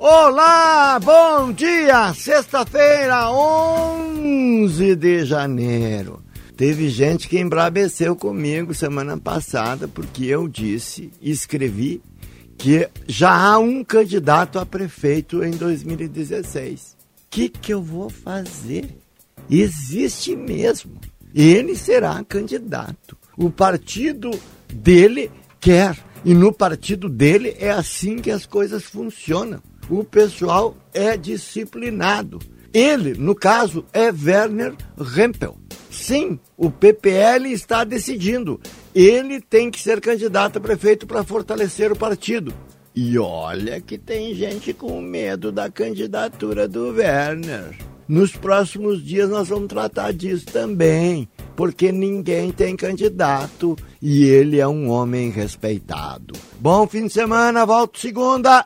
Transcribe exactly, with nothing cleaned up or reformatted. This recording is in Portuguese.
Olá, bom dia! Sexta-feira, onze de janeiro. Teve gente que embrabeceu comigo semana passada porque eu disse e escrevi que já há um candidato a prefeito em dois mil e dezesseis. O que, que eu vou fazer? Existe mesmo. Ele será candidato. O partido dele quer. E no partido dele é assim que as coisas funcionam. O pessoal é disciplinado. Ele, no caso, é Werner Rempel. Sim, o P P L está decidindo. Ele tem que ser candidato a prefeito para fortalecer o partido. E olha que tem gente com medo da candidatura do Werner. Nos próximos dias nós vamos tratar disso também, porque ninguém tem candidato e ele é um homem respeitado. Bom fim de semana, volto segunda!